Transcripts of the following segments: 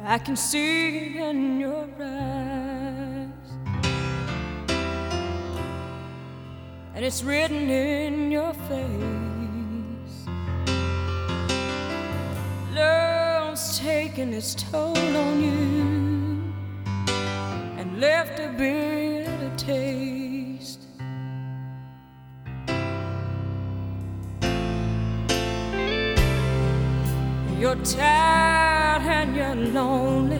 I can see it in your eyes, and it's written in your face. Love's taken its toll on you and left a bitter taste. You're tired and you're lonely,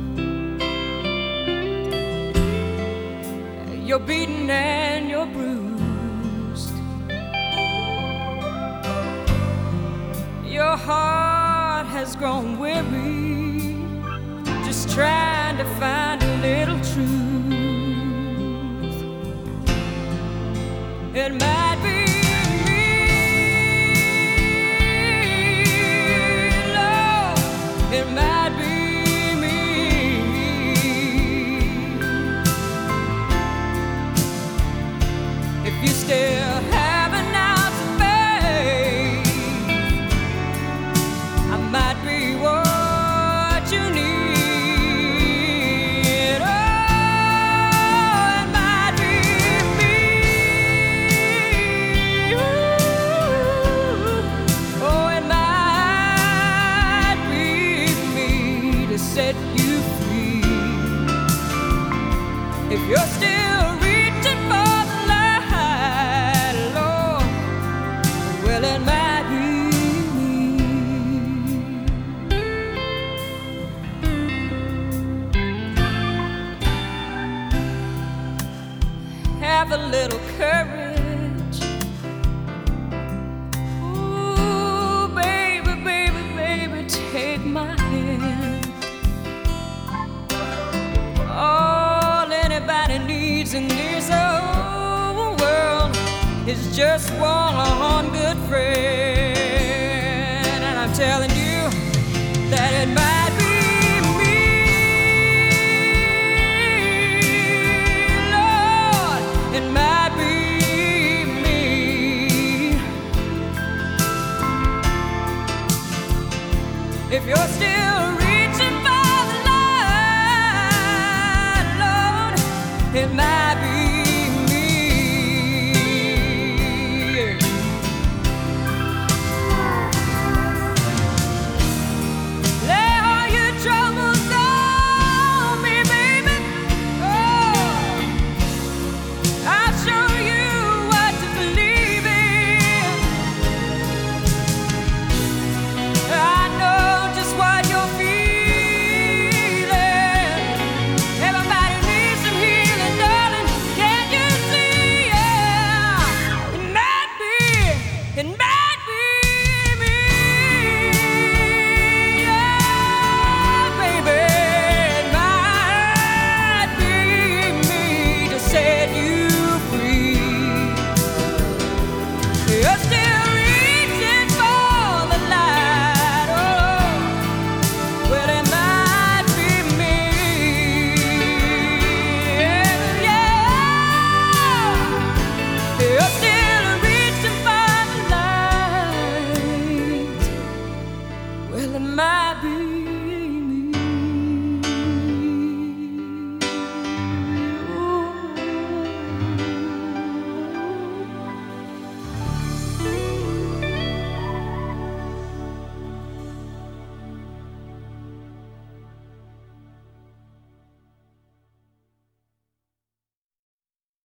you're beaten and you're bruised. Your heart has grown weary, just trying to find a little truth. It might be it might be me. If you still have an ounce of faith, I might be what you need. Oh, it might be me. Ooh. Oh, it might be to set you free. If you're still reaching for the light, Lord, well, it might be me. Have a little courage. Ooh, baby, baby, baby, take my hand. All anybody needs in this whole world is just one good friend. And I'm telling you that it might be me, Lord, it might be me. If you're still reaching for it might be me. Lay all your troubles on me, baby. Oh, I'll show you what to believe in. I know just what you're feeling. Everybody needs some healing, darling. Can't you see? Yeah, it might be me. Yeah, baby, it might be me to set you free. You're still reaching for the light. Oh, well, it might be me. You're still reaching for the light. Well, it might be